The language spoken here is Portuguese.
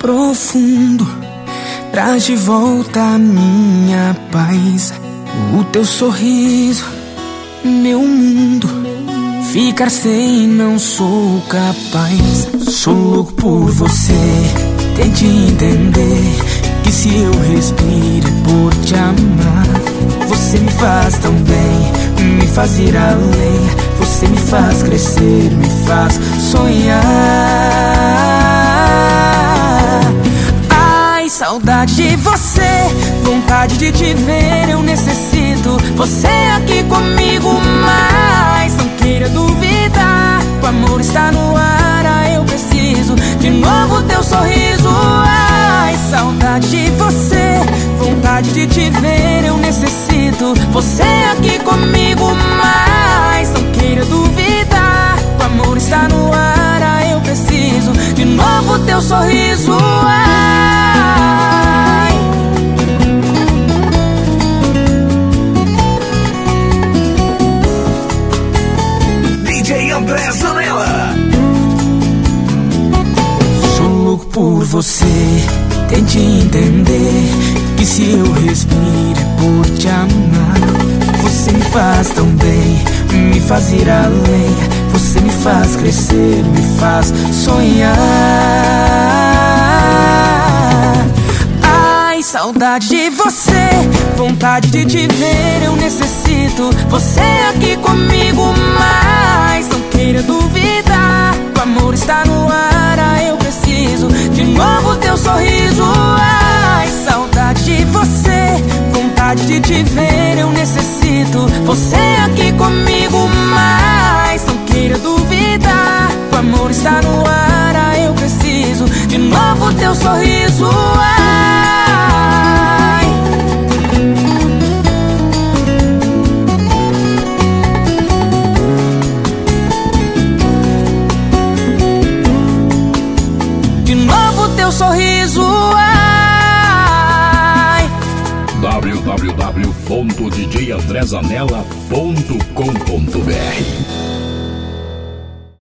profundo traz de volta a minha paz. O teu sorriso, meu mundo. Ficar sem não sou capaz. Sou louco por você, tente entender que se eu respiro é por te amar. Você me faz tão bem, me faz ir além. Você me faz crescer, me faz sonhar. Ai, saudade de você, vontade de te ver, eu necessito você aqui comigo, mas não queira duvidar, o amor está no ar, eu preciso de novo teu sorriso. Ai, saudade de você, vontade de te ver, eu necessito você aqui comigo, mas não queira duvidar, o amor está no ar, eu preciso de novo teu sorriso. Ai, DJ André Zanella. sou louco por você, tente entender que se eu respiro é por te amar. Você me faz tão bem, me faz ir além. Você me faz crescer, me faz sonhar. Ai, saudade de você, vontade de te ver, eu necessito você aqui comigo, mas não queira duvidar, o amor está no ar, eu preciso de novo teu sorriso. Ai, saudade de você, vontade de te ver, eu necessito você aqui comigo, mas não queira duvidar, o amor está no ar, eu preciso de novo teu sorriso. Ai, de novo teu sorriso. Ai, www.djandrezanella.com.br